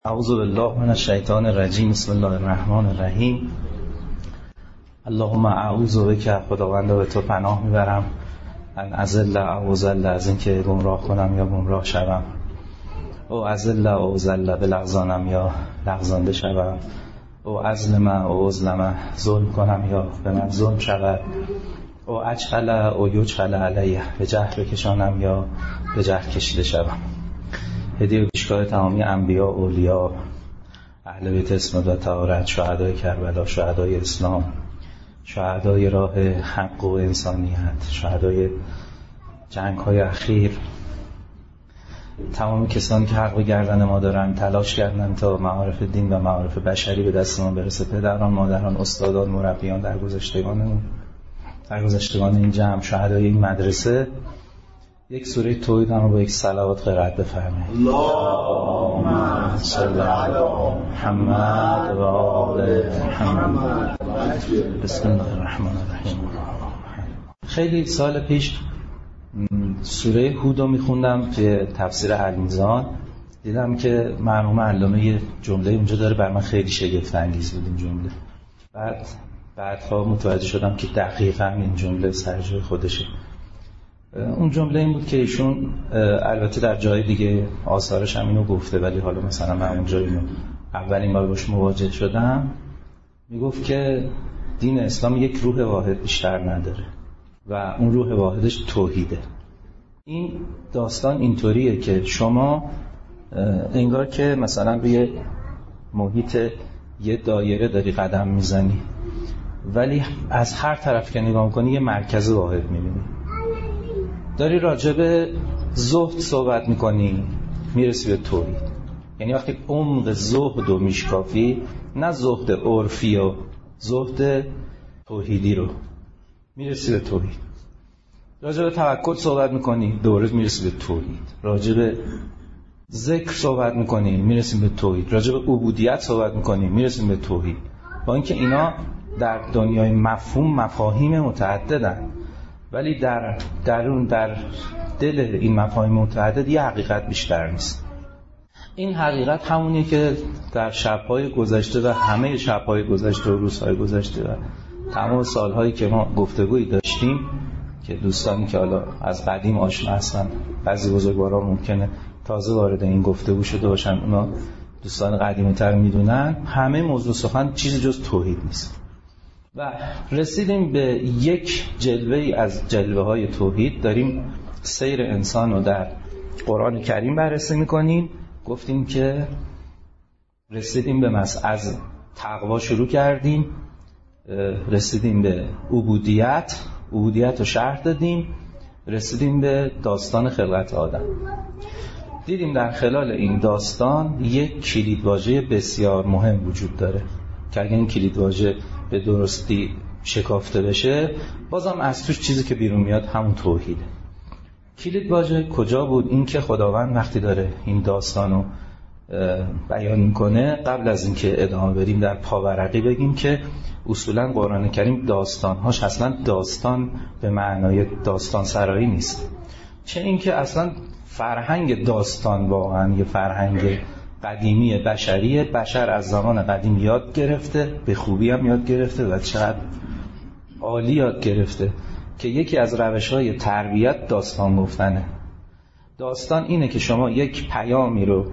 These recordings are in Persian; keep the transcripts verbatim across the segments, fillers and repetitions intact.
اعوذ بالله من الشیطان الرجیم. بسم الله الرحمن الرحیم. اللهم اعوذ بک، خداوندا به تو پناه میبرم، ان اضل او اضل، از اینکه گمراه کنم یا گمراه شوم، او اضل او اضل، بلغزانم یا لغزانده شوم، او اظلم او اظلم، ظلم کنم یا به من ظلم شود، او اجهل او یجهل علیه، به جهل بکشانم یا به جهل کشیده شوم. هدیه و پیشگاه تمامی انبیا، اولیا، اهل بیت اسمت و طهارت، شهدای کربلا، شهدای اسلام، شهدای راه حق و انسانیت، شهدای جنگ های اخیر، تمام کسانی که حق و گردن ما دارن تلاش کردن تا معارف دین و معارف بشری به دست ما برسه، پدران، مادران، استادان، مربیان در گذشتگانمون، در گذشتگان این جمع، شهدای این مدرسه. یک سوره توحید هم با یک صلوات قرائت بفرمایید. اللهم صل علی محمد و آل محمد. بسم الله الرحمن الرحیم. خیلی سال پیش سوره هود رو میخوندم توی تفسیر المیزان، دیدم که مرحوم علامه یه جمله اونجا داره، بر من خیلی شگفت انگیز بود این جمله. بعد بعدها متوجه شدم که دقیقاً این جمله سر جای خودشه. اون جمله این بود که ایشون البته در جای دیگه آثارش هم اینو گفته، ولی حالا مثلا من اونجا اینو اولین بار باش مواجه شدم، میگفت که دین اسلام یک روح واحد بیشتر نداره و اون روح واحدش توحیده. این داستان اینطوریه که شما انگار که مثلا روی محیط یه دایره داری قدم میزنی، ولی از هر طرف که نگاه کنی یه مرکز واحد میبینی. داری راجع به زهد صحبت میکنی، میرسی به توحید. یعنی وقتی عمق زهد رو میشکافی، نه زهد عرفی و زهد توحیدی رو، میرسی به توحید. راجع به توکل صحبت میکنی، دوره میرسی به توحید. راجع به ذکر صحبت میکنی، میرسیم به توحید. راجع به عبودیت صحبت میکنی، میرسیم به توحید. با اینکه اینا در دنیای مفهوم مفاهیم متعددن، ولی در درون در دل این مفاهیم متعدد یه حقیقت بیشتر نیست. این حقیقت همونیه که در شب‌های گذشته و همه شب‌های گذشته و روزهای گذشته و تمام سال‌هایی که ما گفتگویی داشتیم، که دوستانی که حالا از قدیم آشنا هستن، بعضی بزرگواران ممکنه تازه وارد این گفتگو شده باشن، اونا دوستان قدیمی‌تر میدونن، همه موضوع سخن چیزی جز توحید نیست. و رسیدیم به یک جلوه از جلوه های توحید. داریم سیر انسان رو در قرآن کریم بررسی میکنیم. گفتیم که رسیدیم به مس از تقوا شروع کردیم، رسیدیم به عبودیت، عبودیت رو شرح دادیم، رسیدیم به داستان خلقت آدم. دیدیم در خلال این داستان یک کلیدواژه بسیار مهم وجود داره که اگه این کلیدواژه به درستی شکافته بشه، بازم از توش چیزی که بیرون میاد همون توحیده. کلیدواژه کجا بود؟ این که خداوند وقتی داره این داستانو بیان میکنه، قبل از اینکه ادامه بریم در پاورقی بگیم که اصولا قرآن کریم داستانهاش اصلا داستان به معنای داستان سرایی نیست، چه اینکه اصلا فرهنگ داستان واقعا یه فرهنگ قدیمی بشریه. بشر از زمان قدیم یاد گرفته، به خوبی هم یاد گرفته و چقدر عالی یاد گرفته که یکی از روش‌های تربیت داستان گفتنه. داستان اینه که شما یک پیامی رو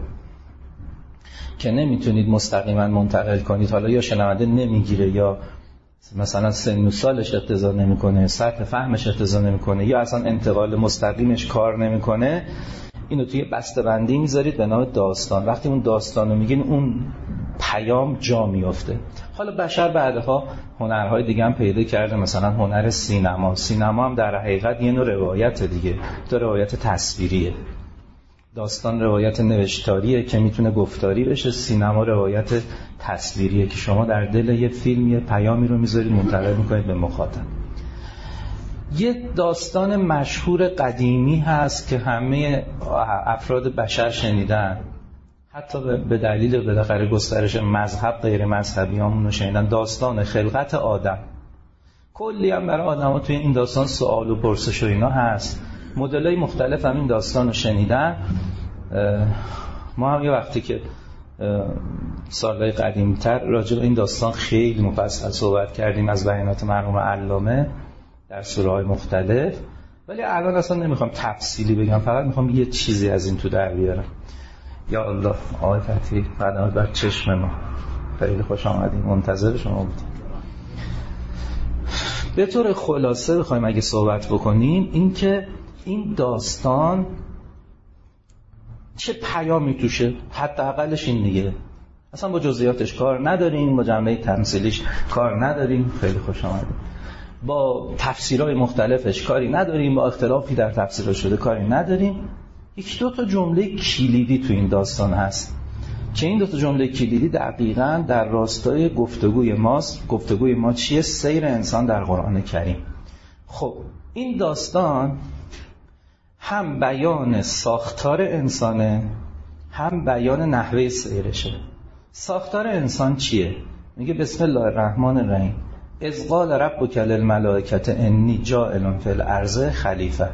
که نمیتونید مستقیما منتقل کنید، حالا یا شنونده نمیگیره یا مثلا سن و سالش اقتضا نمیکنه، سطح فهمش اقتضا نمیکنه، یا اصلا انتقال مستقیمش کار نمیکنه، اینو توی بسته‌بندی میذارید به نام داستان. وقتی اون داستانو میگین، اون پیام جا میفته. حالا بشر بعدها هنرهای دیگه هم پیدا کرده، مثلا هنر سینما. سینما هم در حقیقت یه نوع روایت دیگه، تو روایت تصویریه. داستان روایت نوشتاریه که میتونه گفتاری بشه، سینما روایت تصویریه که شما در دل یه فیلم یه پیامی رو میذارید، منتقل میکنید به مخاطب. یه داستان مشهور قدیمی هست که همه افراد بشر شنیدن، حتی به دلیل بالاخره گسترش مذهب غیر مذهبی همون رو شنیدن. داستان خلقت آدم. کلی هم برای آدم ها توی این داستان سوال و پرسش و اینا هست. مدل‌های مختلف هم این داستان رو شنیدن. ما هم یه وقتی که سالهای قدیمتر راجع به این داستان خیلی مفصل صحبت کردیم از بیانات مرحوم علامه در سوره‌های مختلف، ولی الان اصلا نمیخوام تفصیلی بگم، فقط میخوام یه چیزی از این تو در بیارم. یا الله آقای فتحی فدای بر چشم ما، خیلی خوش آمدیم، منتظر شما بودیم. به طور خلاصه بخوایم اگه صحبت بکنیم این که این داستان چه پیامی توشه، حداقلش این دیگه، اصلا با جزئیاتش کار نداریم، با جنبه تمثیلیش کار نداریم، خیلی خوش آمدیم، با تفسیرهای مختلفش کاری نداریم، با اختلافی در تفسیر شده کاری نداریم. یک دو تا جمله کلیدی تو این داستان هست که این دو تا جمله کلیدی دقیقاً در راستای گفتگوی ماست. گفتگوی ما چیه؟ سیر انسان در قرآن کریم. خب این داستان هم بیان ساختار انسانه، هم بیان نحوه سیرشه. ساختار انسان چیه؟ میگه بسم الله الرحمن الرحیم اذ قال ربک للملائکة انی جاعل فی الارض خلیفه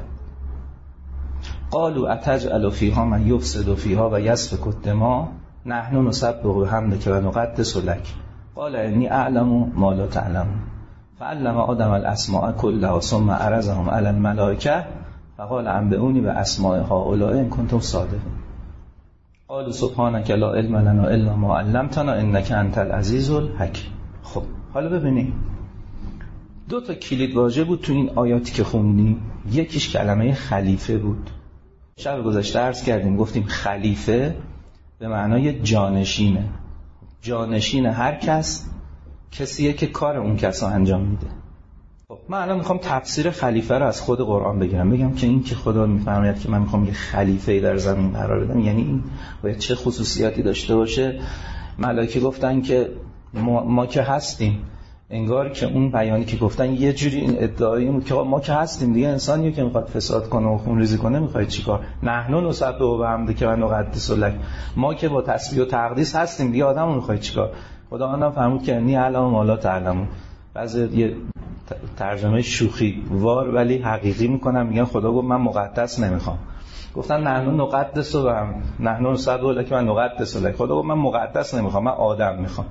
قالوا اتجعل فیها من یفسد فیها و یسفک الدماء نحن نسبح بحمدک و نقدس لک قال انی اعلم ما لا تعلمون فعلم آدم الاسماء كلها ثم عرضهم علی الملائکة فقال انبئونی باسماء هؤلاء ان کنتم صادقین قالوا سبحانک لا علم لنا الا ما علمتنا انک انت العزیز الحکیم. خب حالا ببینیم دو تا کلید واژه بود تو این آیاتی که خوندیم. یکیش کلمه خلیفه بود. شب گذشته عرض کردیم گفتیم خلیفه به معنای جانشینه. جانشین هر کس کسیه که کار اون کس رو انجام میده. خب من الان میخوام تفسیر خلیفه رو از خود قرآن بگیرم، بگم که این که خدا میفرماید که من میخوام یه خلیفه در زمین قرار بدم، یعنی این باید چه خصوصیاتی داشته باشه. ملائکه گفتن که ما, ما که هستیم، انگار که اون بیانی که گفتن یه جوری این ادعایی بود که ما که هستیم دیگه، انسانیه که میخواد فساد کنه و خون ریزی کنه میخواد چیکار؟ نحن نسبح بحمدک و نقدس لک، ما که با تسبیح و تقدیس هستیم دیگه، آدمو میخواد چیکار؟ خدا آنها فرمود که انی اعلم ما لا تعلمون. بعضی یه ترجمه شوخی وار ولی حقیقی میکنن، میگن خدا گفت من مقدس نمیخوام. گفتن نحن نقدس و نحن نسبح لک و نقدس لک، خدا گفت من مقدس نمیخوام، من آدم میخوام.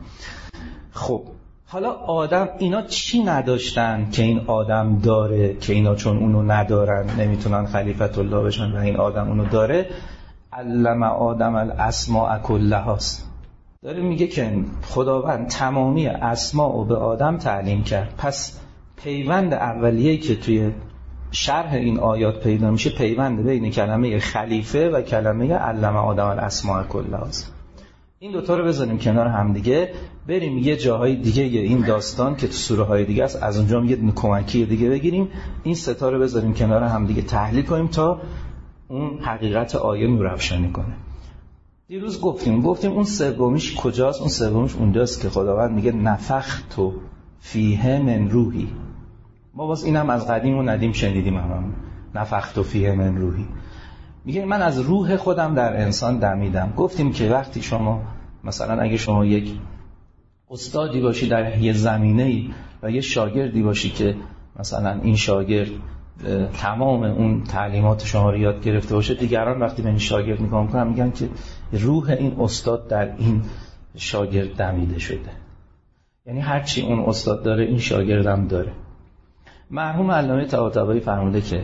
خب حالا آدم اینا چی نداشتن که این آدم داره که اینا چون اونو ندارن نمیتونن خلیفت الله بشن و این آدم اونو داره؟ علم آدم الاسماء کلها. داره میگه که خداوند تمامی اسماء رو به آدم تعلیم کرد. پس پیوند اولیه‌ای که توی شرح این آیات پیدا میشه پیوند بین کلمه خلیفه و کلمه علم آدم الاسماء کلها. این دوتا رو بذاریم کنار هم دیگه، بریم یه جاهای دیگه یه این داستان که تو سوره های دیگه است از اونجا هم یه کمکی دیگه بگیریم، این سه تا رو بذاریم کنار هم دیگه تحلیل کنیم تا اون حقیقت آیه نورافشانی کنه. دیروز گفتیم گفتیم اون سومیش کجاست؟ اون سومیش اونجاست که خداوند میگه نفخت فیه من روحی. ما باز اینم از قدیم و ندیم شنیدیم، هم نفخت فیه من روحی، میگه من از روح خودم در انسان دمیدم. گفتیم که وقتی شما مثلا اگه شما یک استادی باشی در یه زمینه‌ای و یه شاگردی باشی که مثلا این شاگرد تمام اون تعلیمات شما رو یاد گرفته باشه، دیگران وقتی به این شاگرد نگاه میکنن میگن که روح این استاد در این شاگرد دمیده شده، یعنی هرچی اون استاد داره این شاگردم داره. مرحوم علامه طباطبایی فرموده که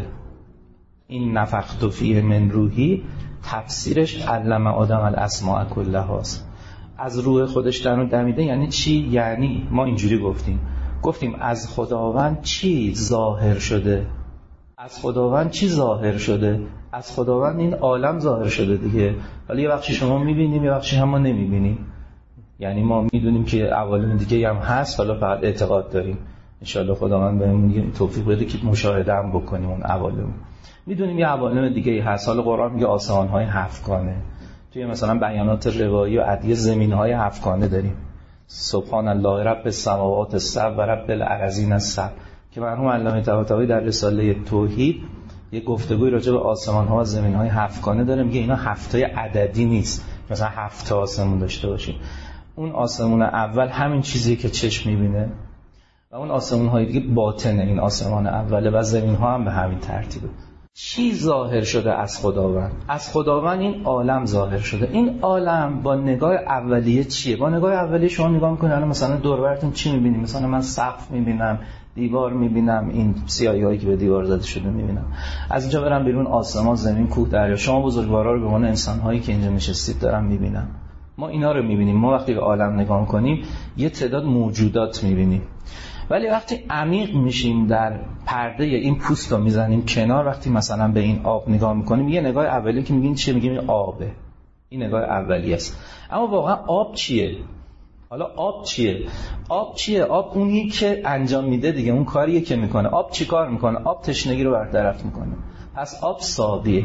این نفخت فیه من روحی تفسیرش علم آدم الاسماء کلها است. از روح خودش در دمیده یعنی چی؟ یعنی ما اینجوری گفتیم گفتیم از خداوند چی ظاهر شده؟ از خداوند چی ظاهر شده؟ از خداوند این عالم ظاهر شده دیگه. حالا یه بخشی شما میبینیم یه بخشی هم ما نمیبینیم، یعنی ما میدونیم که عوالم دیگه هم هست، حالا فقط اعتقاد داریم. انشالله خداوند بهمون توفیق بده که مشاهده هم بکنیم اون عوالم. میدونیم یه عوالم دیگه هست، حالا قرآن میگه آسمان‌های هفتگانه، توی مثلا بیانات روایی و ادعیه زمین‌های هفتگانه داریم. سبحان الله رب السماوات السبع و رب الارضین السبع که مرحوم علامه طباطبایی در رساله توحید یه گفتگوی راجع به آسمان‌ها و زمین‌های هفتگانه داره، میگه اینا هفتای عددی نیست مثلا هفت تا آسمون داشته باشیم. اون آسمون اول همین چیزیه که چشم می‌بینه و اون آسمون‌های دیگه باطنه این آسمان اوله و زمین‌ها هم به همین ترتیبه. چی ظاهر شده از خداوند؟ از خداوند این عالم ظاهر شده. این عالم با نگاه اولیه چیه؟ با نگاه اولیه شما نگاه میکنید الان مثلا دور و برتون چی میبینید؟ مثلا من سقف میبینم، دیوار میبینم، این سیاهی‌هایی که به دیوار زده شده میبینم. از اینجا برم بیرون آسمان، زمین، کوه، دریا، شما بزرگوارا رو به عنوان انسان‌هایی که اینجا نشستید دارم میبینم. ما اینا رو میبینیم. ما وقتی به عالم نگاه کنیم یه تعداد موجودات میبینیم. ولی وقتی عمیق میشیم در پرده این پوست رو میزنیم کنار، وقتی مثلا به این آب نگاه میکنیم، یه نگاه اولیه که میگین چیه؟ میگیم این آبه. این نگاه اولیه است. اما واقعا آب چیه؟ حالا آب چیه؟ آب چیه؟ آب اونی که انجام میده دیگه، اون کاریه که میکنه. آب چی کار میکنه؟ آب تشنگی رو برطرف میکنه. پس آب ساقیه.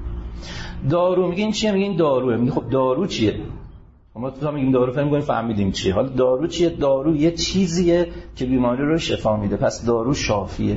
دارو میگین چیه؟ میگین داروه. میگین خب دارو چیه؟ ما تو میگیم دارو فهم کنیم فهمیدیم چیه. حالا دارو چیه؟ دارو یه چیزیه که بیماری رو شفا میده. پس دارو شافیه.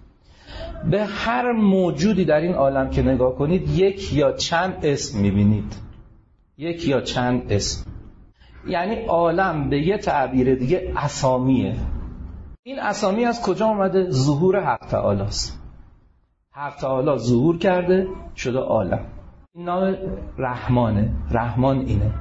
به هر موجودی در این عالم که نگاه کنید یک یا چند اسم میبینید. یک یا چند اسم. یعنی عالم به یه تعبیر دیگه اسامیه. این اسامی از کجا اومده؟ ظهور حق تعالی است. حق تعالی ظهور کرده شده عالم. این نام رحمانه. رحمان اینه.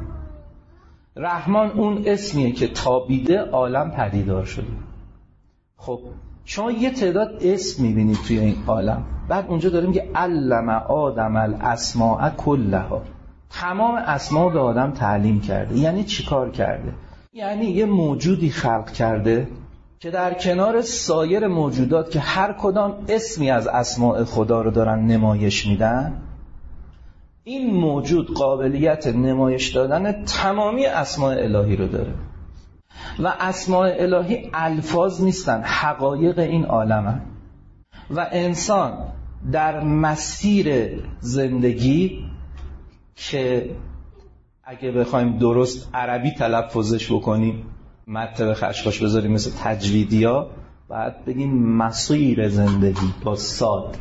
رحمان اون اسمیه که تابیده عالم پدیدار شده. خب شما یه تعداد اسم میبینید توی این عالم. بعد اونجا داریم که علم آدم الاسماء کلها. تمام اسما به آدم تعلیم کرده. یعنی چی کار کرده؟ یعنی یه موجودی خلق کرده که در کنار سایر موجودات که هر کدام اسمی از اسماء خدا رو دارن نمایش میدن، این موجود قابلیت نمایش دادن تمامی اسماء الهی رو داره. و اسماء الهی الفاظ نیستن، حقایق این عالمن. و انسان در مسیر زندگی که اگه بخوایم درست عربی تلفظش بکنیم، مطلب خشخاش بذاریم مثل تجویدیا، بعد بگیم مسیر زندگی با صاد.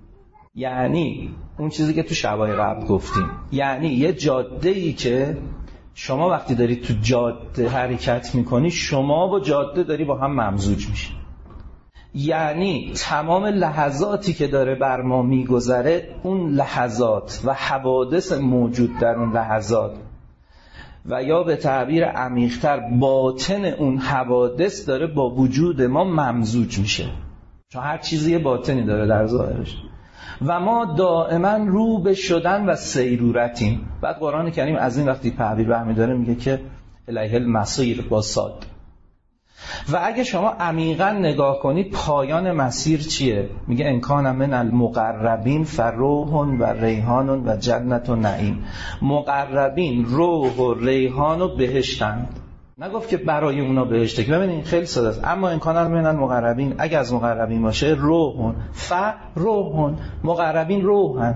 یعنی اون چیزی که تو شبای قبل گفتیم، یعنی یه جاده‌ای که شما وقتی داری تو جاده حرکت میکنی، شما با جاده داری با هم ممزوج میشی. یعنی تمام لحظاتی که داره بر ما میگذره، اون لحظات و حوادث موجود در اون لحظات و یا به تعبیر عمیق‌تر باطن اون حوادث داره با وجود ما ممزوج میشه. چون هر چیزی یه باطنی داره در ظاهرش. و ما دائما رو به شدن و سیرورتیم. بعد قرآن کریم از این وقتی تعبیر برمی داره میگه که الیه المصیر با صاد. و اگه شما عمیقا نگاه کنید پایان مسیر چیه؟ میگه ان کان من المقربین فروح و ریحان و جنت و نعیم. مقربین روح و ریحان و بهشتند. نگفت که برای اونا بهشته، که ببینید خیلی ساده است. اما ان کان من المقربین، اگه از مقربین باشه، روح فروح، مقربین روحن،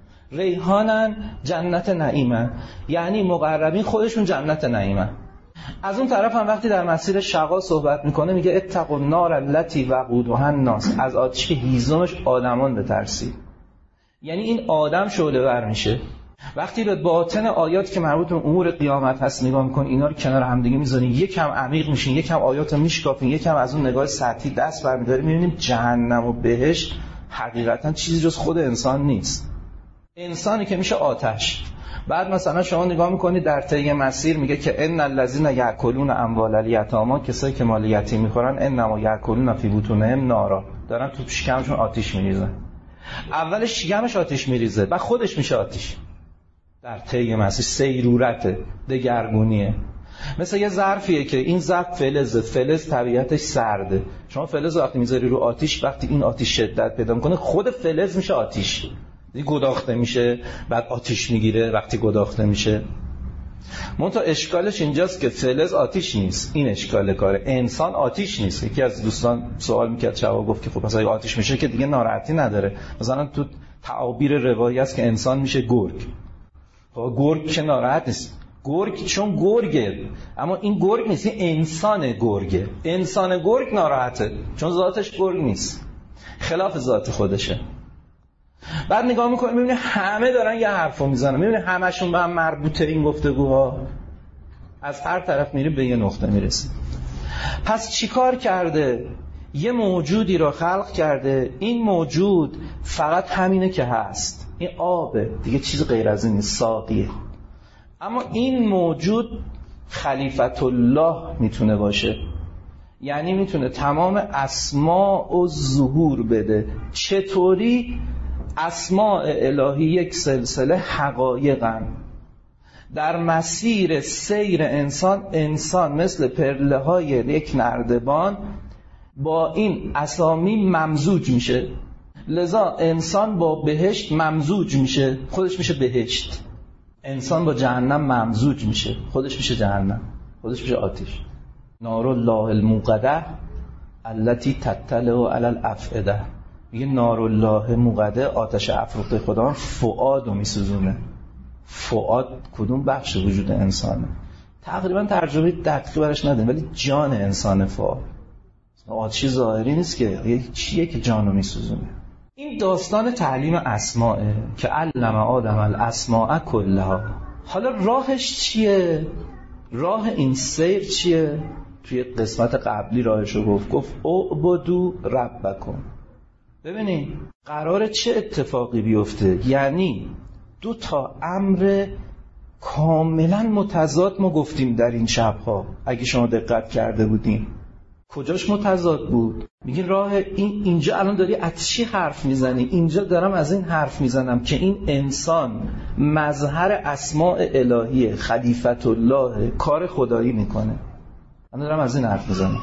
ریحانن جنت نعیمن. یعنی مقربین خودشون جنت نعیمن. از اون طرف هم وقتی در مسیر شقا صحبت میکنه میگه اتقوا النار التي وقودها الناس. از آتشی که هیزمش آدمان بترسید. یعنی این آدم شعله ور میشه. وقتی به باطن آیات که مربوط به امور قیامت هست نگاه میکن، اینا رو کنار هم دیگه میذارین، یکم عمیق میشین، یکم آیات رو میشکافین، یکم از اون نگاه سطحی دست برمی‌داریم، میبینیم جهنم و بهشت حقیقتا چیزی جز خود انسان نیست. انسانی که میشه آتش. بعد مثلا شما نگاه میکنید در طی مسیر میگه که ان الذين یاکلون اموال الیتاما، کسایی که مال یتیم میخورن، انما یاکلون فی بطونهم نارا، دارن تو شکمشون آتش میریزن. اولش شکمش آتش میریزه، بعد خودش میشه آتش. در طی مسیر سیرورته، دگرگونیه. مثل یه ظرفیه که این ظرف فلزه، فلز طبیعتش سرده. شما فلز وقتی میذاری رو آتش، وقتی این آتش شدت پیدا میکنه خود فلز میشه آتش، دیگه گداخته میشه، بعد آتش میگیره وقتی گداخته میشه. منتها اشکالش اینجاست که فلز آتش نیست. این اشکال کاره. انسان آتش نیست. یکی از دوستان سوال میکرد، جواب گفت که خب مثلا آتش میشه که دیگه ناراحتی نداره. مثلا تو تعابیر روایی است که انسان میشه گرگ. خب گرگ که ناراحت نیست، گرگ چون گرگه، اما این گرگ نیست، این انسان گرگه. انسان گرگ ناراحته چون ذاتش گرگ نیست، خلاف ذات خودشه. بعد نگاه میکنیم میبینی همه دارن یه حرفو میزنن، میبینی همشون به هم مربوطه این گفتگوها، از هر طرف میری به یه نقطه میرسی. پس چیکار کرده؟ یه موجودی رو خلق کرده، این موجود فقط همینه که هست، این آبه دیگه، چیز غیر از این ساقیه. اما این موجود خلیفت الله میتونه باشه، یعنی میتونه تمام اسماء و ظهور بده. چطوری؟ اسماء الهی یک سلسله حقایقن. در مسیر سیر انسان، انسان مثل پرله های یک نردبان با این اسامی ممزوج میشه، لذا انسان با بهشت ممزوج میشه، خودش میشه بهشت. انسان با جهنم ممزوج میشه، خودش میشه جهنم، خودش میشه آتش. نار الله الموقده التي تطلع علی الافئده. میگه نار الله موقده، آتش افروخته خدا فؤاد رو میسوزونه. فؤاد کدوم بخش وجود انسانه؟ تقریبا ترجمه دقیقی براش نداریم، ولی جان انسان فؤاد. آتشی ظاهری نیست که، یه چیه که جانو میسوزونه. این داستان تعلیم اسماءه که علم آدم الاسماء کلها. حالا راهش چیه؟ راه این سیر چیه؟ توی قسمت قبلی راهشو گفت گفت اعبدوا ربکم. ببینید قراره چه اتفاقی بیفته. یعنی دو تا امر کاملا متضاد ما گفتیم در این شبها، اگه شما دقت کرده بودین. کجاش متضاد بود؟ میگی راه این اینجا الان داری از چی حرف میزنی؟ اینجا دارم از این حرف میزنم که این انسان مظهر اسماء الهیه، خلیفت الله، کار خدایی میکنه. من دارم از این حرف میزنم.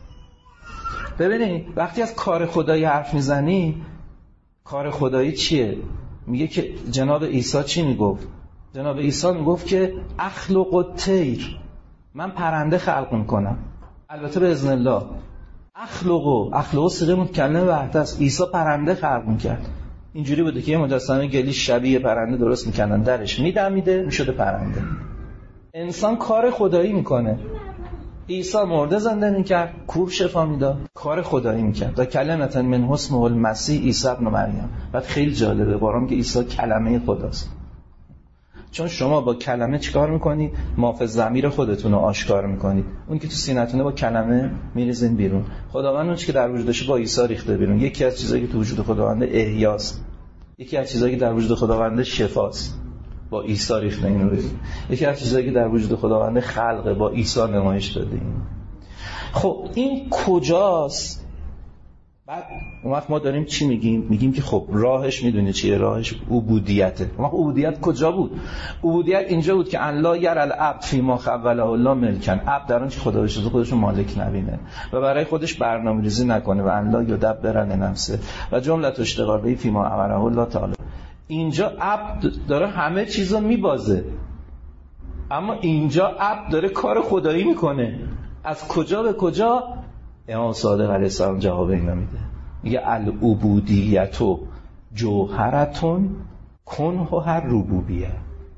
ببینید وقتی از کار خدایی حرف میزنی، کار خدایی چیه؟ میگه که جناب عیسی چی میگفت؟ جناب عیسی میگفت که اخلق الطیر، من پرنده خلق میکنم. البته به اذن الله. اخلقو اخلقو صیغه متکلم وحده است. عیسی پرنده خلق میکرد. اینجوری بوده که یه مجسمه گلی شبیه پرنده درست میکردن، درش میدمیده میشده پرنده. انسان کار خدایی میکنه. عیسی مرده زنده میکرد، کور شفا میداد، کار خدایی میکرد. و کلمة من اسمه المسیح عیسی ابن مریم. بعد خیلی جالبه بارام که عیسی کلمه خداست. چون شما با کلمه چیکار میکنید؟ ما فی الضمیر خودتون رو آشکار میکنید. اون که تو سینه‌تونه با کلمه میریزین بیرون. خداوند اون چیزی که در وجودش با عیسی ریخته بیرون. یکی از چیزایی که تو وجود خداوند احیاست. یکی از چیزایی که در وجود خداوند شفاست. با عیسی ریخته اینو بیرون. یکی از چیزایی که در وجود خداوند خلقه، با عیسی نمایش داده این. خب این کجاست؟ بعد اون وقت ما داریم چی میگیم؟ میگیم که خب راهش میدونی چیه؟ راهش عبودیته. اون وقت عبودیت کجا بود؟ عبودیت اینجا بود که ان لا یر العبد فیما خوله الله ملکن. عبد در آن چه خدا بشه خودش رو مالک نبینه و برای خودش برنامه‌ریزی نکنه و ان لا یدبر لنفسه و جمله اشتغالی فیما امره الله تعالی. اینجا عبد داره همه چیزو میبازه، اما اینجا عبد داره کار خدایی میکنه. از کجا به کجا؟ امام صادق علیه السلام جواب اینا میده. میگه العبودیت جوهرتون کنه هر ربوبیه.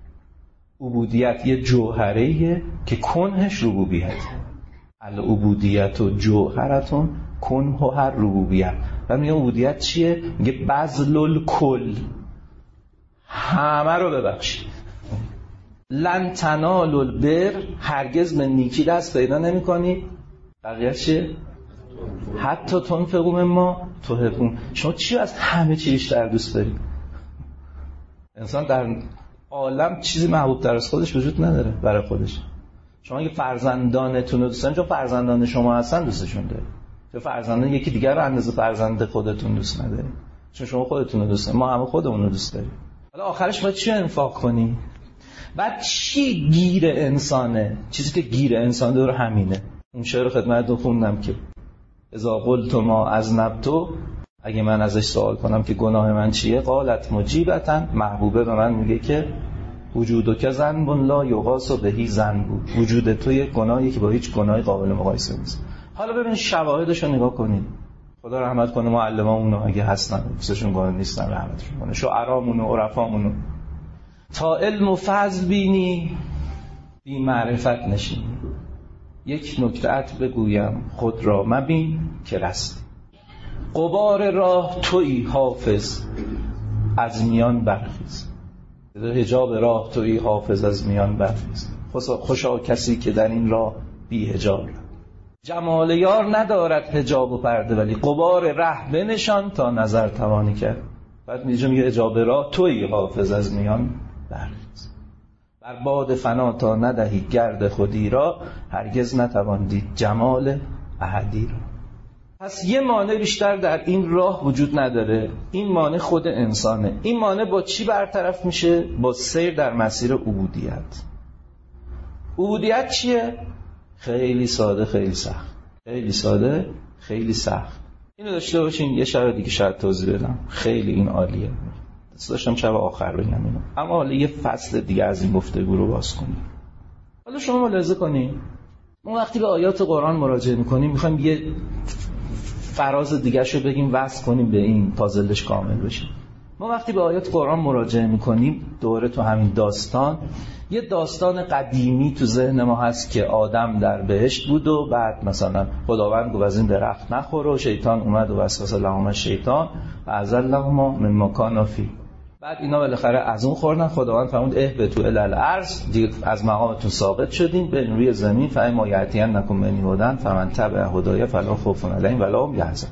عبودیت یه جوهره که کنهش ربوبیت. العبودیت جوهرتون کنه هر ربوبیه. و میگه عبودیت چیه؟ میگه بذل الکل، همه رو ببخشید. لن تنالوا البر، هرگز به نیکی دست پیدا نمی‌کنی. بقیه چیه؟ حتی تنفقوا مما تحبون. شما چی از همه چی بیشتر دوست دارید؟ انسان در عالم چیزی محبوب تر از خودش وجود نداره برای خودش. شما اگه فرزندانتون رو دوست دارین، چون فرزندان شما هستن دوستشون دارید. چون فرزندان یکی دیگر رو اندازه فرزند خودتون دوست ندارید. چون شما خودتون رو دوست دارید، ما همه خودمون رو دوست داریم. حالا آخرش باید چی انفاق کنیم؟ بعد چی گیر انسانه؟ چیزی که گیر انسان داره همینه. اون شعر خدمتتون خوندم که اذا قلت ما اذنبت، اگه من ازش سوال کنم که گناه من چیه، قالت مجیبتا، محبوبه به من میگه که وجودک ذنب لا یقاس بهی ذنب، وجود تو یک گناهی که با هیچ گناهی قابل مقایسه نیست. حالا ببین شواهدش رو نگاه کنید. خدا رحمت کنه معلمامون رو اگه هستن، دوستشون گناه نیستن، رحمتشون کنه. شعرامون و عرفامون. تا علم و فضل بینی بی معرفت نشینی. یک نکته‌ات بگویم خود را مبین که رستی. غبار راه تویی حافظ از میان برخیز. حجاب راه تویی حافظ از میان برخیز. خوشا کسی که در این راه بی حجاب. جمال یار ندارد حجاب و پرده، ولی غبار ره بنشان تا نظر توانی کرد. بعد میگه میگه حجاب راه تویی حافظ از میان برخیز. بر باد فنا تا ندهی گرد خودی را، هرگز نتوان دید جمال احدی را. پس یه مانع بیشتر در این راه وجود نداره، این مانع خود انسانه. این مانع با چی برطرف میشه؟ با سیر در مسیر عبودیت. عبودیت چیه؟ خیلی ساده خیلی سخت. خیلی ساده خیلی سخت. اینو داشته باشین یه شب دیگه شاید توضیح بدم. خیلی این عالیه. دوست داشتم شب آخر بگم اینو. اما حالا یه فصل دیگه از این گفتگو رو باز کنیم. حالا شما ملاحظه کنین ما وقتی به آیات قرآن مراجعه می‌کنیم می‌خوایم یه فراز دیگه شو بگیم وصل کنیم به این پازلش کامل بشه. ما وقتی به آیات قرآن مراجعه می‌کنیم دوره تو همین داستان یه داستان قدیمی تو ذهن ما هست که آدم در بهشت بود و بعد مثلا خداوند گفت از این درخت نخور و شیطان اومد و وسوسه لهما شیطان و ازلهما مما کانا فیه. بعد اینا بالاخره از اون خوردن، خداوند فرمود اهبطوا الی الارض، دیگه از مقامتون ثابت شدین به روی زمین، فاما یأتینکم منی هدی فمن تبع هدای فلا خوف علیهم ولا هم یحزنون.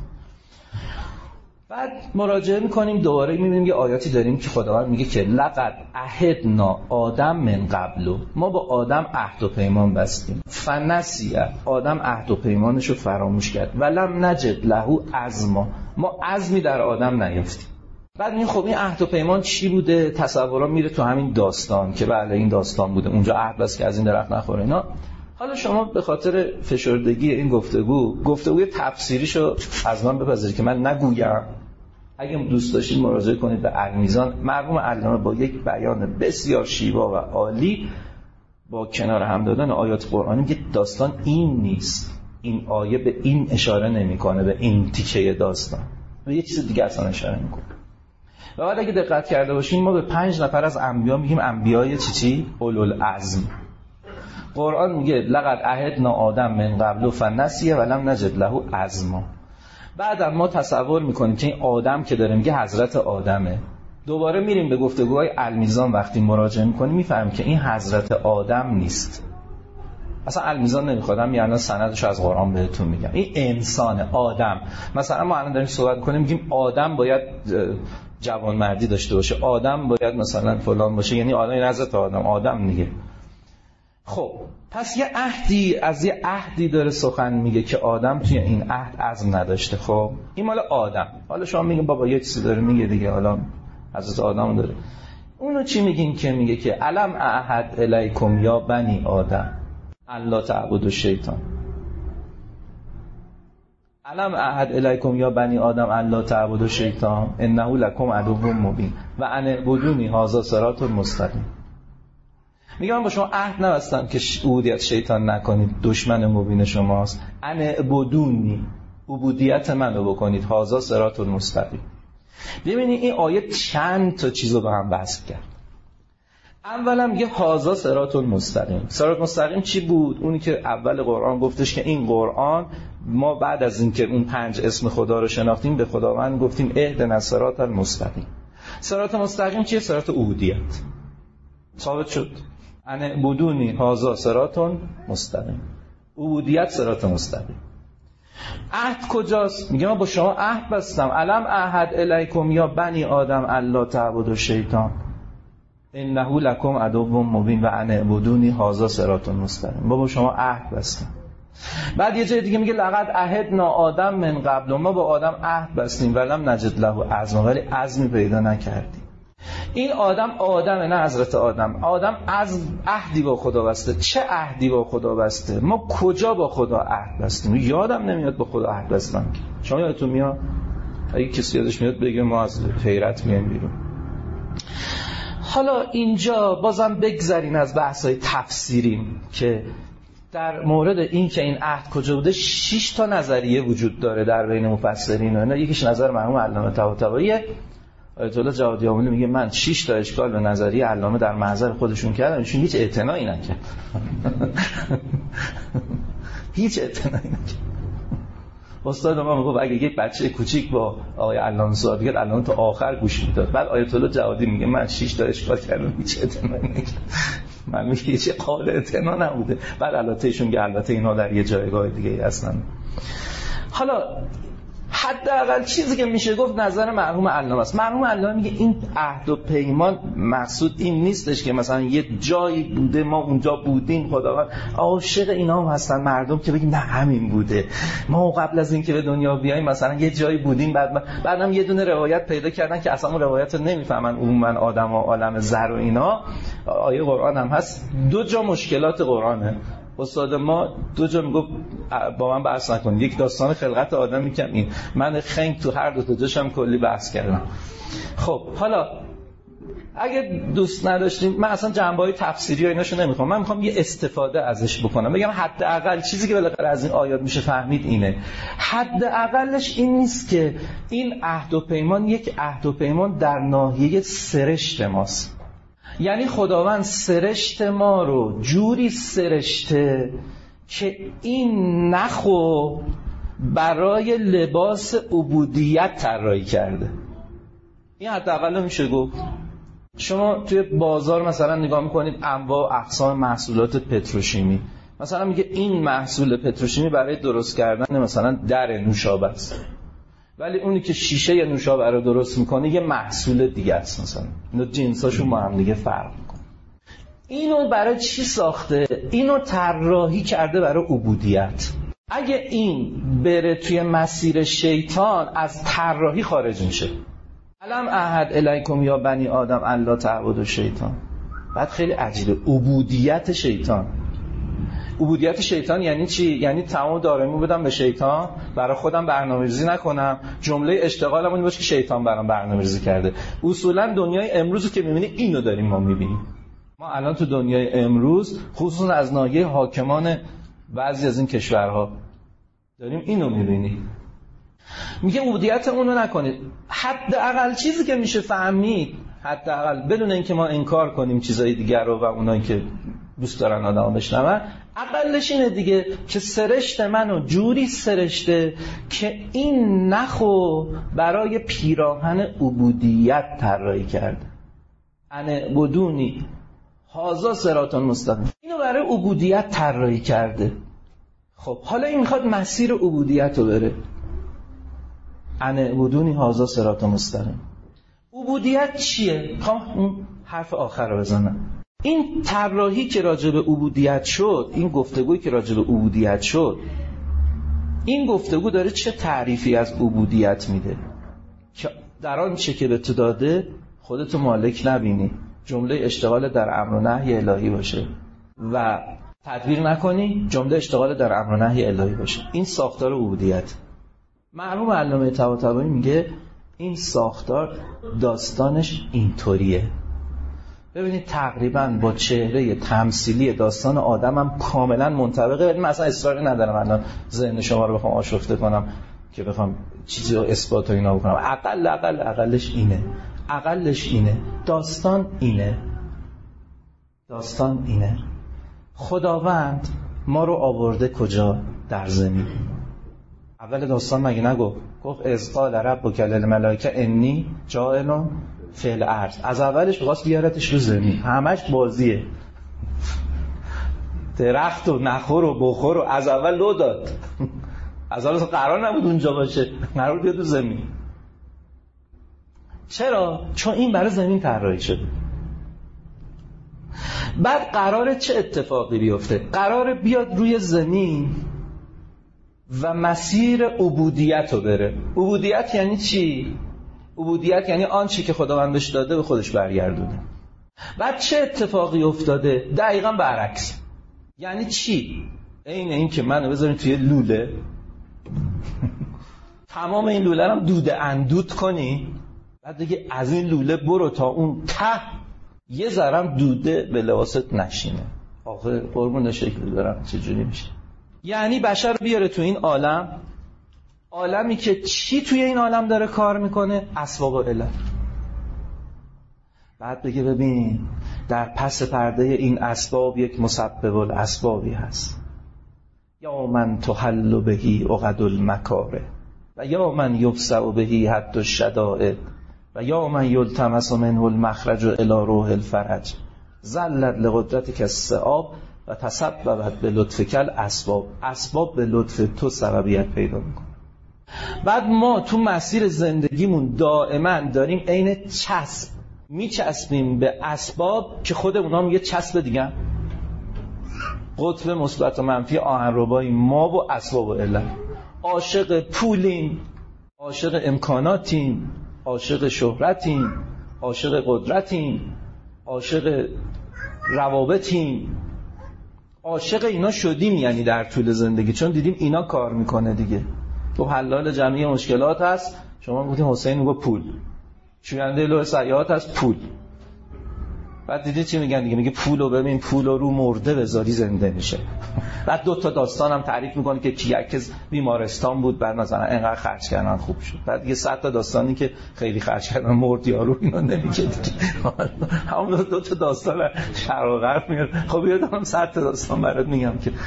بعد مراجعه میکنیم دوباره میبینیم یه آیاتی داریم که خداوند میگه که لقد عهدنا آدم من قبل، ما با آدم عهد و پیمان بستیم، فنسی، آدم عهد و پیمانش رو فراموش کرد، ولم نجد له عزما، ما عزمی در آدم نیافتیم. بعد این خب این عهد و پیمان چی بوده؟ تصورا میره تو همین داستان که بله این داستان بوده، اونجا عهد بس که از این درخت نخوره اینا. حالا شما به خاطر فشردگی این گفتگو گفتگوی تفسیریشو از من بپذیرید که من نگویم. اگه دوست داشتید مراجعه کنید به المیزان، مرحوم علامه با یک بیان بسیار شیوا و عالی با کنار هم دادن آیات قرآنی میگه داستان این نیست، این آیه به این اشاره نمیکنه، به این تیکه داستان به یه چیز دیگه اصلا اشاره میکنه. و بعد اگه دقت کرده باشین ما به پنج نفر از انبیا میگیم انبیای چی چی؟ اولوالعزم. قرآن میگه لقد عهدنا آدم من قبل فنسی ولم نجد له عزما. بعد ما تصور میکنیم که این آدم که داره میگه حضرت آدمه. دوباره میریم به گفتگوهای المیزان وقتی مراجعه میکنیم میفهمیم که این حضرت آدم نیست. اصلا المیزان نمیخوادم یعنی سندشو از قرآن بهتون میگم. این انسان آدم. مثلا ما الان داریم صحبت کنیم میگیم آدم باید جوانمردی داشته باشه، آدم باید مثلا فلان باشه، یعنی آدم حضرت آدم آدم دیگه. خب پس یه عهدی از یه عهدی داره سخن میگه که آدم توی این عهد عزم نداشته. خب این مال آدم. حالا شما میگین بابا یه چیزی داره میگه دیگه، حالا حضرت آدم داره. اونو چی میگین که میگه که علم اعهد الیکم یا بنی آدم الا تعبدوا الشیطان. علم اعهد الیکم یا بنی آدم الا تعبدوا الشیطان انه لکم عدو مبین و ان اعبدونی هذا صراط مستقیم. میگم با شما عهد نبستم که عبودیت شیطان نکنید، دشمن مبین شماست. ان اعبدونی، عبودیت منو بکنید، هذا صراط مستقیم. ببینید این آیه چند تا چیزو با هم بحث کرد. اولا میگه هذا صراط مستقیم. صراط مستقیم چی بود؟ اونی که اول قرآن گفتش که این قرآن ما بعد از اینکه اون پنج اسم خدا رو شناختیم به خداوند گفتیم اهدنا الصراط المستقیم. صراط مستقیم چیه؟ صراط عبودیت. ثابت شد ان اعبدونی هذا صراط مستقیم. عبودیت صراط مستقیم. عهد کجاست؟ میگه من با شما عهد بستم. علم اعهد الیکم یا بنی آدم الا تعبدوا الشیطان انه لکم عدو مبین و ان اعبدونی هذا صراط مستقیم. با شما عهد بستم. بعد یه جای دیگه میگه لقد عهدنا آدم من قبل، ما با آدم عهد بستیم ولم نجد له عزما، ولی عزمی پیدا نکردیم. این آدم آدمه نه حضرت آدم. آدم از عهدی با خدا بسته. چه عهدی با خدا بسته؟ ما کجا با خدا عهد بستیم؟ یادم نمیاد با خدا عهد بستم. شما یادتون میاد؟ اگه کسی یادش میاد بگه ما از حیرت میایم بیرون. حالا اینجا بازم بگذارین از بحث‌های تفسیریم که در مورد این که این عهد کجا بوده شش تا نظریه وجود داره در بین مفسرین و اینا. یکیش نظر مرحوم علامه طباطباییه. آیت الله جوادی آملی میگه من شش تا اشکال به نظریه علامه در محضر خودشون کردم، ایشون هیچ اعتنایی نکرد. هیچ اعتنایی نکرد. استاد ما میگه اگه یک بچه کوچیک با آقای علامه صحبت کرد علامه تا آخر گوش میداد. بعد آیت الله جوادی میگه من شش تا اشکال کردم هیچ اعتنایی نکرد. من میگه چه قابل اعتنا نبوده. بعد البته ایشون که البته اینا در یه جایگاه دیگه هستن. حالا حداقل چیزی که میشه گفت نظر مرحوم علامه است. مرحوم علامه میگه این عهد و پیمان مقصود این نیستش که مثلا یه جایی بوده ما اونجا بودیم، خداوند عاشق اینا هم هستن مردم که بگیم نه همین بوده، ما قبل از اینکه به دنیا بیاییم مثلا یه جایی بودیم، بعد بعدم یه دونه روایت پیدا کردن که اصلا اون روایت رو نمیفهمن عموما آدم و عالم زر و اینا. آیه قرآن هم هست، دو جا مشکلات قرآنه. استاد ما دو جا میگفت با من بحث نکن، یک داستان خلقت آدم میگم، این من خنگ تو هر دو تا جاشم کلی بحث کردم. خب حالا اگه دوست نداشتیم من اصلا جنبه‌های تفسیری و ایناشو نمیخوام، من میخوام یه استفاده ازش بکنم، بگم حداقل چیزی که بالاخره از این آیات میشه فهمید اینه. حداقلش این نیست که این عهد و پیمان یک عهد و پیمان در ناحیه سرشت ماست. یعنی خداوند سرشت ما رو جوری سرشته که این نخو برای لباس عبودیت طراحی کرده. این حداقل میشه گفت. شما توی بازار مثلا نگاه میکنید انواع و اقسام محصولات پتروشیمی، مثلا میگه این محصول پتروشیمی برای درست کردن مثلا در نوشابه است، ولی اونی که شیشه نوشابه رو درست میکنه یه محصول دیگه است، مثلا اینا جنساشون با هم دیگه فرق میکنه. اینو برای چی ساخته؟ اینو طراحی کرده برای عبودیت. اگه این بره توی مسیر شیطان از طراحی خارج میشه. علم احد الیکم یا بنی آدم الا تعبدوا شیطان. بعد خیلی عجیبه عبودیت شیطان. عبودیت شیطان یعنی چی؟ یعنی تمام داراییمو بدم به شیطان، برای خودم برنامه‌ریزی نکنم، جمله اشتغالم این باشه که شیطان برام برنامه‌ریزی کرده. اصولا دنیای امروزو که می‌بینی اینو داریم ما می‌بینیم. ما الان تو دنیای امروز خصوصا از ناحیه حاکمان بعضی از این کشورها داریم اینو می‌بینیم. میگه عبودیت اونو نکنید. حداقل چیزی که میشه فهمید، حداقل بدون اینکه ما انکار کنیم چیزای دیگر رو و اونایی که دوست دارن آدمو بشنون، اقلش اینه دیگه که سرشت منو جوری سرشته که این نخو برای پیراهن عبودیت طراحی کرده. ان بدونی هازا صراط مستقیم، اینو برای عبودیت طراحی کرده. خب حالا این میخواد مسیر عبودیت رو بره. ان بدونی هازا صراط مستقیم. عبودیت چیه؟ میخوام اون حرف آخر رو بزنم. این طراحی که راجع به عبودیت شد، این گفتگویی که راجع به عبودیت شد، این گفتگو داره چه تعریفی از عبودیت میده که در آن چه که به تو داده خودتو مالک نبینی، جمله اشتغال در امر و نهی الهی باشه و تدبیر نکنی، جمله اشتغال در امر و نهی الهی باشه. این ساختار عبودیت. مرحوم علامه طباطبایی میگه این ساختار داستانش اینطوریه. ببینید تقریبا با چهره تمثیلی داستان آدمم کاملا منطبقه. من اصلا اصراری ندارم الان ذهن شما رو بخوام آشفته کنم که بخوام چیزی رو اثبات و اینا بکنم. اقل اقل اقلش اینه. اقلش اینه. داستان اینه. داستان اینه. خداوند ما رو آورده کجا؟ در زمین. اول داستان مگه نگفت؟ گفت اذ قال ربک للملائکه انی جاعل فی الارض. از اولش می‌خواست بیارتش رو زمین. همش بازیه. درخت و نخور و بخور و از اول لو داد. از اول قرار نبود اونجا باشه، قرار بیاد رو زمین. چرا؟ چون این برای زمین طراحی شده. بعد قراره چه اتفاقی بیفته؟ قراره بیاد روی زمین و مسیر عبودیت رو بره. عبودیت یعنی چی؟ عبودیت یعنی آنچه که خداوند بهش داده به خودش برگردونه. بعد چه اتفاقی افتاده؟ دقیقاً برعکس. یعنی چی؟ این این که منو بذارین توی لوله تمام این لوله رو دوده اندود کنی، بعد دیگه از این لوله برو تا اون ته یه ذرم دوده به لباست نشینه. آخه قربون شکل دارم چجوری میشه؟ یعنی بشر بیاره تو این عالم، عالمی که چی توی این عالم داره کار میکنه؟ اسباب و علت. بعد بگه ببین در پس پرده این اسباب یک مسبب الاسبابی هست. یا من تحل بهی عقد المکاره و یا من یبسع بهی حد الشدائد و یا من یلتمس منه المخرج الی روح الفرج زلت لقدرتک الثعاب و تسببت به لطفک الاسباب. اسباب به لطف تو سببیت پیدا میکنه. بعد ما تو مسیر زندگیمون دائما داریم عین چسب میچسبیم به اسباب که خود اونا هم یه چسب دیگه. قطب مثبت و منفی آهنربایی ما و اسباب و علت. عاشق پولیم، عاشق امکاناتیم، عاشق شهرتیم، عاشق قدرتیم، عاشق روابطیم، عاشق اینا شدیم یعنی در طول زندگی، چون دیدیم اینا کار میکنه دیگه. تو حلال جمعی مشکلات هست، شما گفتیم حسین میگه پول، شوینده لوح سیئات هست پول. بعد دیدی چی میگن دیگه؟ میگه پولو ببین، پولو رو مرده بذاری زنده میشه. بعد دو تا داستانم تعریف میکنه که کی یک بیمارستان بود بعد مثلا اینقدر خرج کردن خوب شد. بعد یه صد تا داستانی که خیلی خرج کردن مرد یارو، اینا نمیگه همون دو تا داستان شرق و غرب میاد. خب یادم صد تا داستان برات میگم که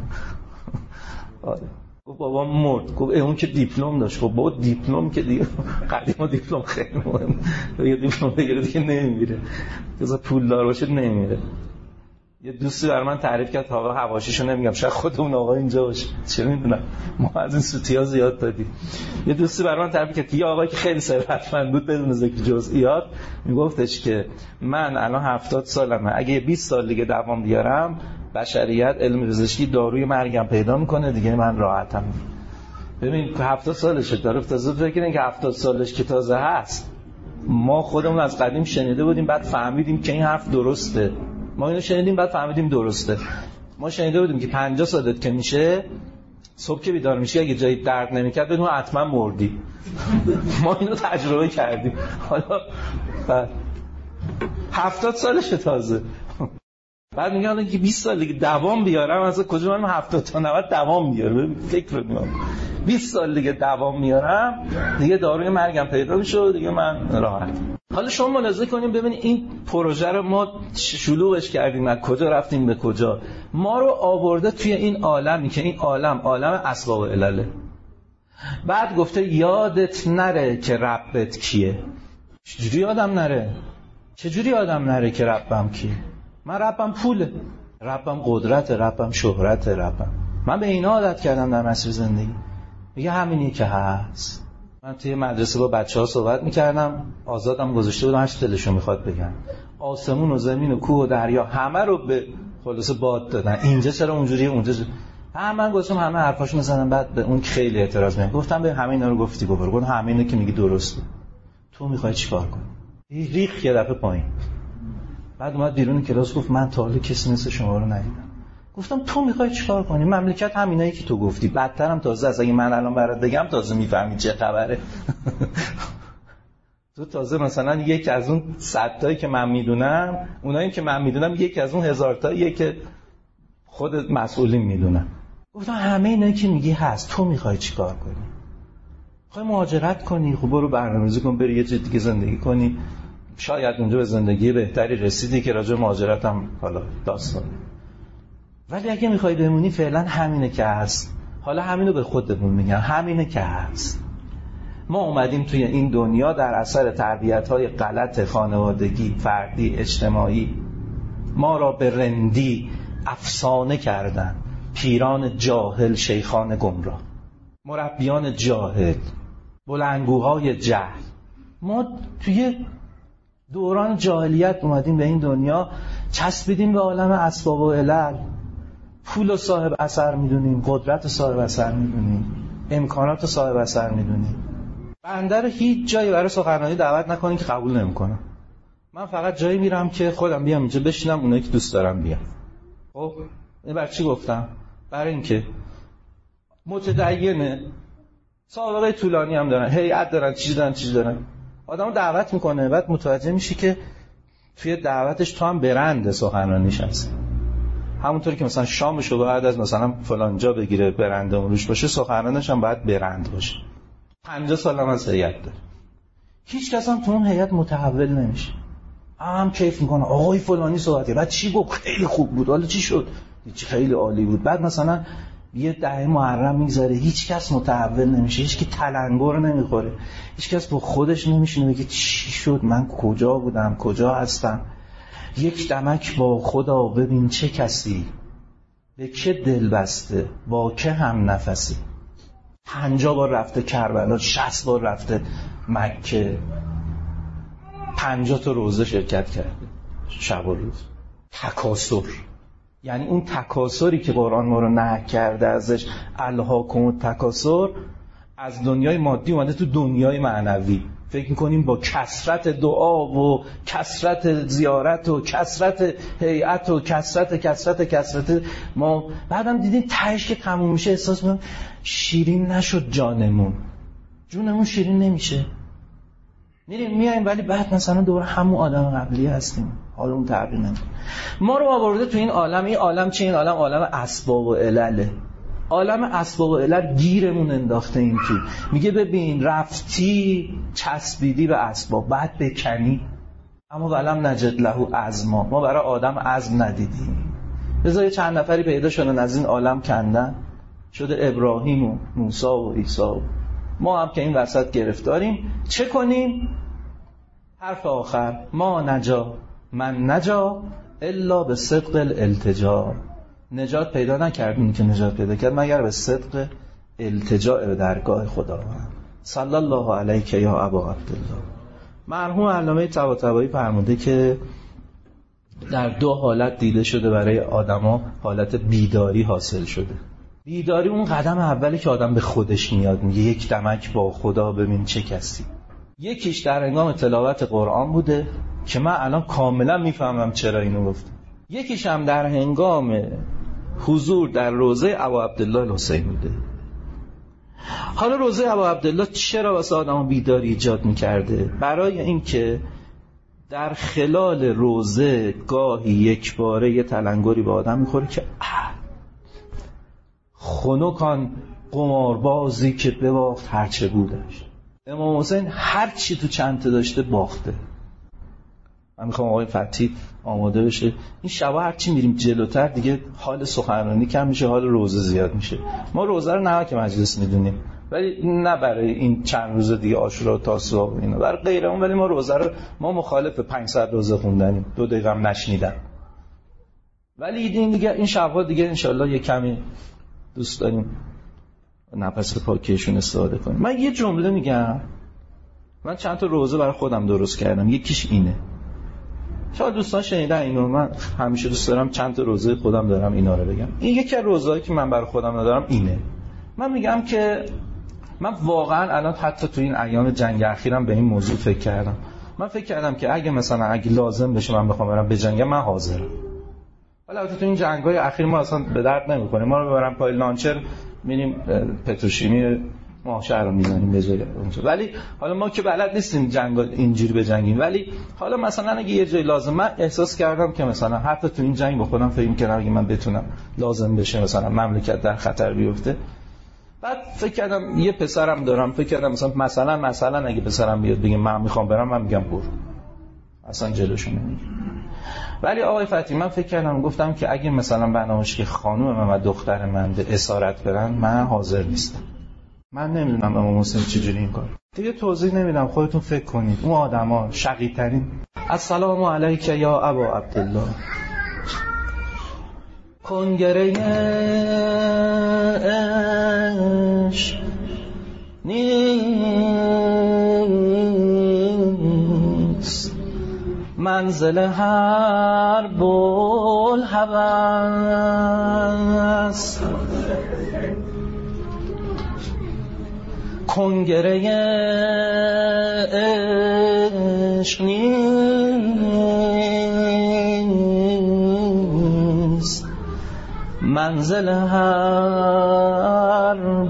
آره گفت بابا مرد. گفت اون که دیپلم داشت. خب بابا دیپلم که دیگه قدیما دیپلم خیلی مهم، یه دیپلم بگیره دیگه نمیره، بذار پولدار باشه نمیره. یه دوستی بر من تعریف کرد، آقا حواشیشو نمیگم شاید خود اون آقا اینجا باشه، چه میدونم، ما از این سوتیا زیاد دادیم. یه دوستی بر من تعریف کرد یه آقایی که خیلی ثروتمند بود بدون ذکر جزئیات، میگفتش که من الان هفتاد سالمه، اگه بیست سال دیگه دوام بیارم بشریت علم پزشکی داروی مرگم پیدا میکنه دیگه، من راحتم. ببین که هفتاد سالشه داره، تازه فکر کنین که هفتاد سالش که تازه هست. ما خودمون از قدیم شنیده بودیم بعد فهمیدیم که این حرف درسته. ما اینو شنیدیم بعد فهمیدیم درسته. ما شنیده بودیم که پنجاه سالت که میشه صبح که بیدار میشی اگه جایی درد نمیکرد بدون حتما مردی. ما اینو تجربه کردیم. حالا بعد هفتاد سالشه تازه، بعد میگن که بیست سال دیگه دوام بیارم، اصلا کجا من هفتاد تا نود دوام بیارم. فکر میکنم بیست سال دیگه دوام میارم دیگه داروی مرگم پیدا میشه دیگه من راحت. حالا شما ملاحظه کنیم ببینید این پروژه رو ما شلوغش کردیم، از کجا رفتیم به کجا. ما رو آورده توی این عالمی که این عالم عالم اسباب و علله. بعد گفته یادت نره که ربت کیه. چجوری یادم نره؟ چجوری یادم نره که ربم کیه؟ من ربم پوله، ربم قدرت، ربم شهرت، ربم. من به اینا عادت کردم در مسیر زندگی. میگه همینی که هست. من توی مدرسه با بچه‌ها صحبت می‌کردم، آزادم گذاشته بودم هر چی دلشون می‌خواد بگن. آسمون و زمین و کوه و دریا همه رو به خلاصه باد دادن. اینجا چرا اونجوریه اونجا چرا؟ هم من گفتم همه حرفاشو می‌زنن، بعد به اون خیلی اعتراض می‌کنم. گفتم به همه اینا رو گفتی گفت. گفتم همه اینا که میگی درسته. تو می‌خوای چیکار کنی؟ ریخ یه دفعه پایین. بعد اومد بیرون کلاس گفت من تا حالا کسی مثل شما رو ندیدم. گفتم تو میخوای چیکار کنی؟ مملکت همینایی که تو گفتی، بدترم تازه از اگه من الان برات بگم تازه میفهمی چه خبره. تو تازه مثلا یکی از اون صد تایی که من میدونم، اونایی که من میدونم یکی از اون هزار تایی که خود مسئولین میدونن. گفتم همه اینایی که میگی هست، تو میخوای چیکار کنی؟ میخوای مهاجرت کنی؟ خب برو برنامه‌ریزی کن بری یه جای دیگه زندگی کنی، شاید اونجا به زندگی بهتری رسیدی که راجع مهاجرت هم حالا داستان. ولی اگه میخوای بمونی فعلا همینه که هست. حالا همینو به خودمون میگم، همینه که هست. ما اومدیم توی این دنیا در اثر تربیت‌های غلط خانوادگی، فردی، اجتماعی، ما را به رندی افسانه کردن. پیران جاهل، شیخان گمراه، مربیان جاهل، بلندگوهای جهل. ما توی دوران جاهلیت اومدیم به این دنیا، چسبیدیم به عالم اسباب و علل. پول و صاحب اثر میدونیم، قدرت و صاحب اثر میدونیم، امکانات و صاحب اثر میدونیم. بنده رو هیچ جایی برای سخنرانی دعوت نکنین که قبول نمیکنم. من فقط جایی میرم که خودم بیام اینجا بشینم، اونایی که دوست دارم بیام. خب این برای چی گفتم؟ برای اینکه متدینه، سابقه طولانی هم دارن، هیئت دارن، چیز دارن چیز دارن. آدمو دعوت میکنه، بعد متوجه میشی که توی دعوتش تو هم برند سخنرانیش هست. همونطوری که مثلا شامشو بعد از مثلا فلان جا بگیره برند اون روش باشه، سخنرانیش هم باید برند باشه. پنجاه سال هم از هیئت داره. هیچ کس هم تو اون هیئت متحول نمیشه. هم کیف میکنه آقای فلانی صحبت کرد، بعد چی گفت؟ خیلی خوب بود. حالا چی شد؟ چی خیلی عالی بود. بعد مثلا یه دهه محرم میگذره، هیچ کس متحول نمیشه، هیچ کی تلنگر نمیخوره، هیچ کس با خودش نمیشینه بگه چی شد، من کجا بودم، کجا هستم. یک دمک با خدا ببین چه کسی، به که دل بسته با که هم نفسی. پنجاه بار رفته کربلا، شصت بار رفته مکه، پنجاه تا روزه شرکت کرده شب و روز. تکاسر، یعنی اون تکاسری که قرآن ما رو نهی کرده ازش، الهاکم التکاسر، از دنیای مادی اومده تو دنیای معنوی. فکر میکنیم با کثرت دعا و کثرت زیارت و کثرت هیئت و کثرت کثرت کثرت ما، بعدم دیدیم تهش که تموم میشه احساس میکنم شیرین نشد جانمون، جونمون شیرین نمیشه. میریم میایم ولی بعد مثلا دوباره همون آدم قبلی هستیم، حالمون تغییر نمیکنه. ما رو آورده تو این عالم. این عالم چه؟ این عالم عالم اسباب و علله. عالم اسباب و علل گیرمون انداخته این تو. میگه ببین رفتی چسبیدی به اسباب، بعد بکنی، اما ولم نجد له عزما، ما برای آدم عزم ندیدیم. بذار چند نفری پیدا شدن از این عالم کندن، شده ابراهیم و موسی و عیسی. ما هم که این وسط گرفتاریم، چه کنیم؟ حرف آخر، ما نجا من نجا الا به صدق الالتجا. نجات پیدا نکردیم که نجات پیدا کرد مگر به صدق التجا به درگاه خداوند. صلی الله علیک یا ابا عبدالله. مرحوم علامه طباطبایی فرموده که در دو حالت دیده شده برای آدما حالت بیداری حاصل شده. بیداری اون قدم اولی که آدم به خودش میاد، میگه یک دمک با خدا ببین چه کسی. یکیش در هنگام تلاوت قرآن بوده که من الان کاملا میفهمم چرا اینو گفتم. یکیش هم در هنگام حضور در روضه ابا عبدالله الحسین بوده. حالا روضه ابا عبدالله چرا واسه آدم بیداری ایجاد میکرده؟ برای اینکه در خلال روضه گاهی یک باره یه تلنگری به آدم میخوره که خنکان قماربازی که بباخت هرچه بودش. امام حسین هر چی تو چنته داشته باخته. من میخوام آقای فتحی آماده بشه، این شبا هر چی میریم جلوتر دیگه حال سخنرانی کم میشه، حال روزه زیاد میشه. ما روزه رو نه که مجلس میدونیم، ولی نه برای این چند روز دیگه عاشورا و تاسوعا و اینا، برای غیرمون. ولی ما روزه رو ما مخالف پانصد روزه خوندنیم، دو دقیقه هم نشنیدم. ولی این دیگه این شبا دیگه انشالله یه کمی دوست داریم نفس پاکیشون استفاده کنیم. من یه جمله میگم، من چند تا روزه برای خودم درست کردم، یکیش اینه. شاید دوستان شنیدن اینو، من همیشه دوست دارم چند تا روزه خودم دارم اینا رو بگم. این یکی از روزهایی که من برای خودم ندارم اینه. من میگم که من واقعا الان حتی تو این ایام جنگ اخیرم به این موضوع فکر کردم. من فکر کردم که اگه مثلا اگه لازم بشه من بخوام برم بجنگم، من حاضرم. ولی البته تو این جنگ‌های اخیر ما اصلا به درد نمی‌خوره. ما رو ببرن پای لانچر میریم پتروشیمی ما شهر رو میزنیم به جای اونجا. ولی حالا ما که بلد نیستیم جنگ اینجوری بجنگیم، ولی حالا مثلا اگه یه جای لازم، من احساس کردم که مثلا حتی تو این جنگ با خودم فکر می‌کردم اگه من بتونم لازم بشه مثلا مملکت در خطر بیفته، بعد فکر کردم یه پسرم دارم، فکر کردم مثلا مثلا مثلا اگه پسرم بیاد بگه من میخوام برم، من میگم برو، اصلا جلوشو نمیگیرم. ولی آقای فتحی من فکر کردم، گفتم که اگه مثلا بنامش که خانم من و دختر من به اسارت برن، من حاضر نیستم. من نمیدونم امام حسین چجوری این کار. دیگه توضیح نمیدم، خودتون فکر کنید. اون آدما شقی‌ترین. السلام علیک یا ابا عبدالله. کنگره عشق نیست، منزل هر بوالهوس. کنگره عشق نیست، منزل هر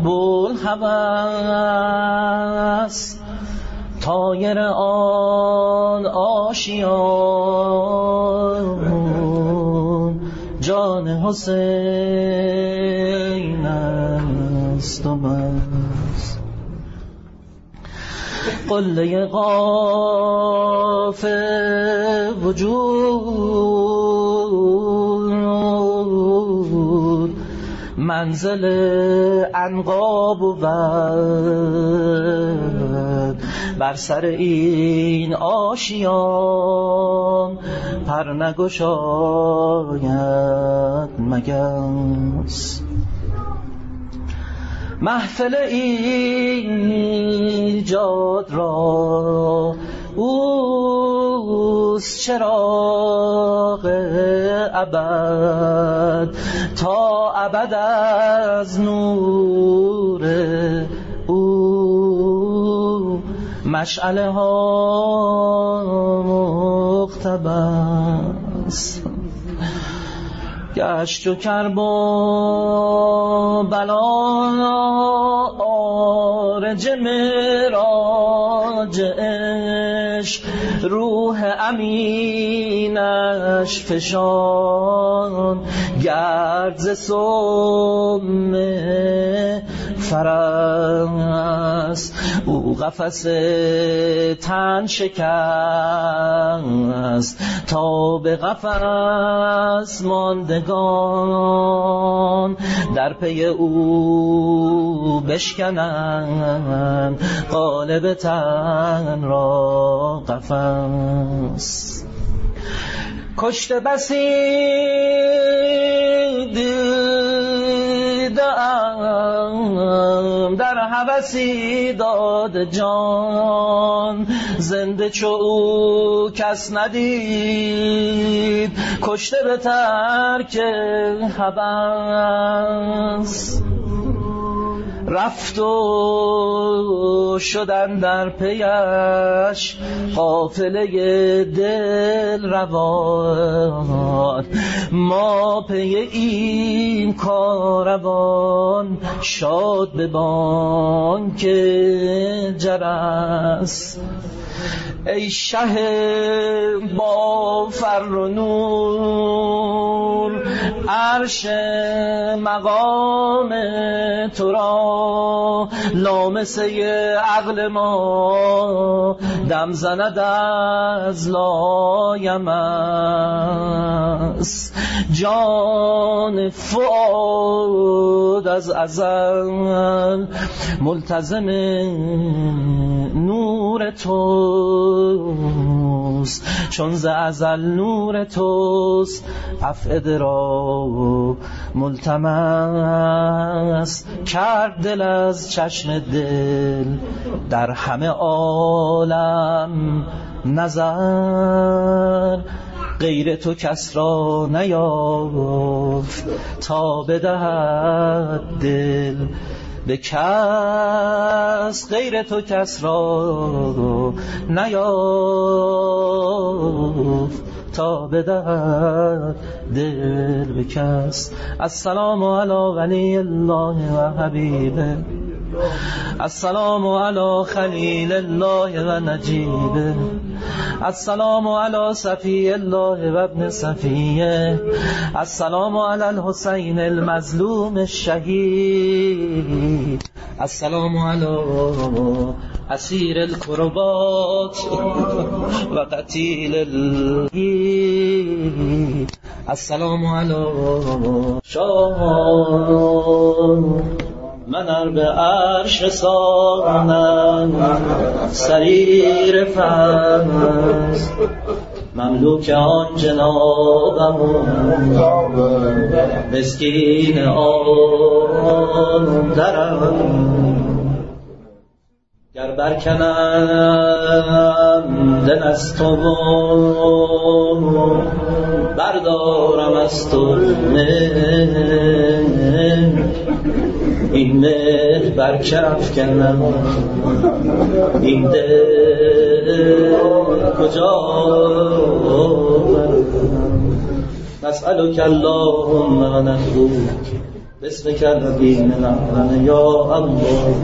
بوالهوس. طایر آن آشیان جان حسین است و بس. قله قاف وجود منزل عنقا بود بر سر این آشیان پر نگشاید مگس. محفل ایجاد را اوست چراغ ابد تا ابد از نور او مشعله ها مقتبس. گشت و کرب و بلا آرج مراج عشق روح امینش فشان گرد ز سم فرس. او قفس تن شکست تا به قفس ماندگان در پی او بشکنند قالب تن را قفس. کشته بسی دیدم در هوسی داد جان زنده چو او کس ندید کشته به ترک هوس. رفت و شدن در پیش قافله دل روان ما پی این کاروان شاد به بانک جرس. ای شه با فر و نور عرش مقام تو را لامسه عقل ما دم زند از لایمس. جان فؤاد از ازل ملتزم نور توست چون ز ازل نور توست افعده را ملتمس. کرد دل از چشم دل در همه عالم نظر غیر تو کس را نیافت تا بدهد دل به کس. غیر تو کس را نیافت تا بدهد دل به کس. السلام علی ولی الله و حبیبه السلام علی خلیل الله و نجیبه السلام علی صفی الله و ابن صفیه السلام علی الحسین المظلوم الشهید السلام علی اسیر القربات و قتیل الهید السلام علی شاهان من ار به عرش رسانم سریر فز مملوک آن جنابم مسکین آن درم گر برکنم دل از تو بردارم از تو این مهر برکف کنم این دل کجا نسألک اللهم و ندعوک باسمک الذی نعلم یا الله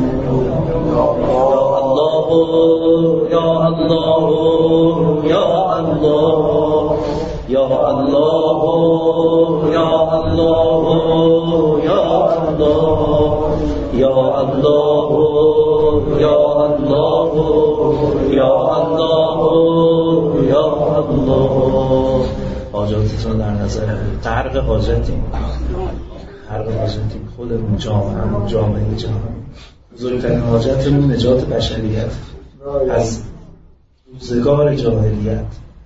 یا الله یا الله یا الله یا الله یا الله یا الله یا الله یا الله یا الله. حاجاتتون در نظر غرق حاجتیم غرق حاجتیم. خودمون، جامعه جامعه جهان. بزرگترین حاجتمون نجات بشریت از روزگار جاهلیت.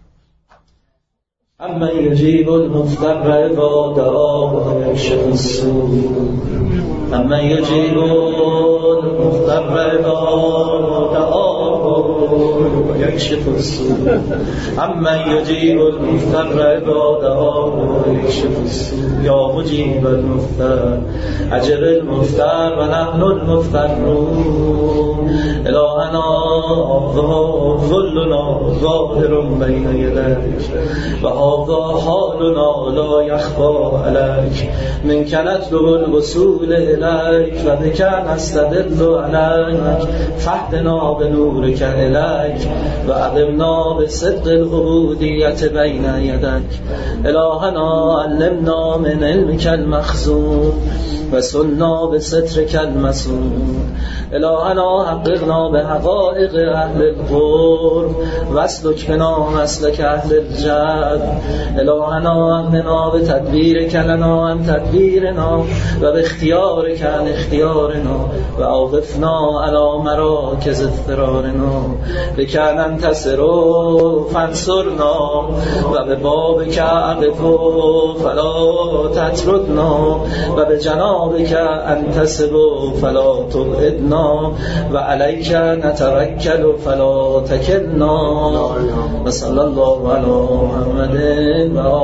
اما یجیب المضطر اذا دعاه و یکشف السوء، اما یجیب المضطر اذا دعاه و یکشف السوء، اما یجیب المضطر اذا دعاه و یکشف السوء، یا مجیب المضطر اجب المضطر و نحن المضطرون. الهنا ظلنا ظاهر بین یدیک و هذا حالنا لا يخفى عليك، منك نطلب الوصول إليك وبك نستدل عليك، فاهدنا بنورك إليك وأقمنا بصدق العبودية بين يديك. إلهنا علمنا من علمك المخزون وسلنا بسترك المسون. إلهنا حققنا بحقائق أهل القرب واسلك بنا مسلك أهل الجد. إلهنا أمننا بتدبيرك لنا عن تدبيرنا وباختيارك عن اختيارنا وأوقفنا على مراكز اضطرارنا. بك ننتصر فانصرنا وببابك أقف فلا تطردنا وبجنابك أنتصب فلا تبعدنا وعليك نتوكل فلا تكلنا. وصلى الله على محمد و